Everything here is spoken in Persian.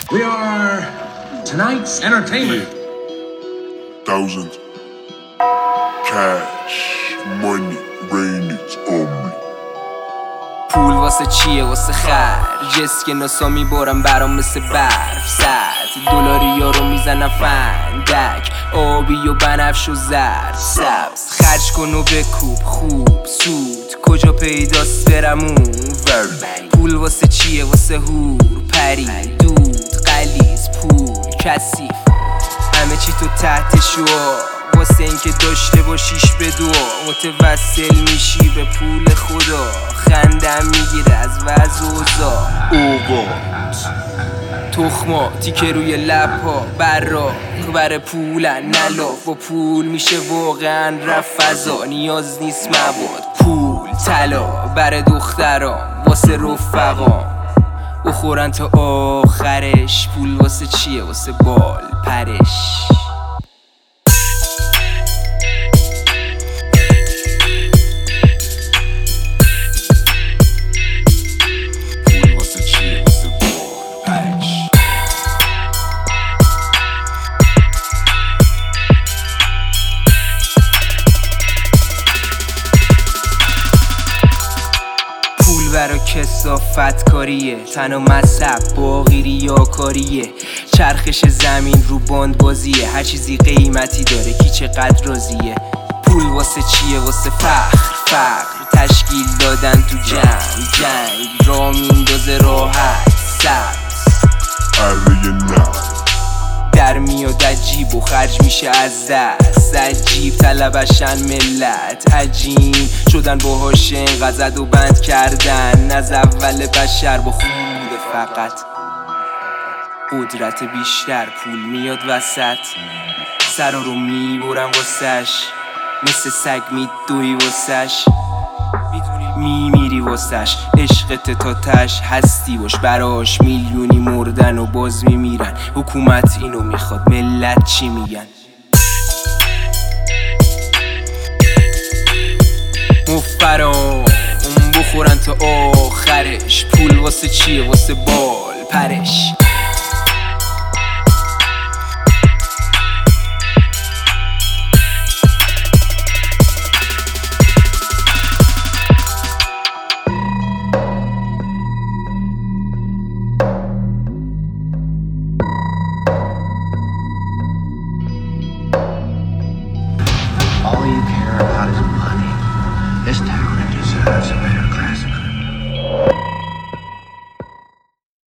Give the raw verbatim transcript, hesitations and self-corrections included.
We are tonight's entertainment. Thousand cash money rain it on me. پول واسه چیه؟ واسه خرج اسک ناسا میبارم برام مثل برف سرد دلاری ها رو میزنم فندک آبی و بنفش و زرد سبز خرج کن و بکوب خوب سود کجا پیداست برم اون ور پول واسه چیه؟ واسه هور پری دود قلیز پول کثیف همه چی تو تحت شعار واسه اینکه داشته باشیش به دعا متوسل میشی به پول خدا خندم میگیره از وضع و اوضاع اوقات تخماتی که روی لبها براق بر پولن نلاف با پول میشه واقعا رفت فضا نیاز نیست مواد پول طلا بر دخترام واسه رفقام بخورن تا آخرش پول واسه چیه؟ واسه بال پرش برا کثافت کاریه تن و مذهب باقی ریاکاریه چرخش زمین رو باند بازیه هر چیزی قیمتی داره کی چقدر راضیه پول واسه چیه؟ واسه فخر فقر تشکیل دادن تو جنگ جنگ را میندازه راحت سبز اره نه در میاد عجیب و خرج میشه از دست عجیب طلبشن ملت عجیب شدن باهاش اینقدر زد و بند کردن از اول بشر با خود فقط قدرت بیشتر پول میاد وسط سرا رو میبرم واسش مثل سگ میدوی واسش میمیری واسش عشقت تا تش هستی باش براش میلیونی مردن و باز میمیرن حکومت اینو میخواد ملت چی میگن مفرام اون بخورن تا آخرش پول واسه چیه؟ واسه بال پرش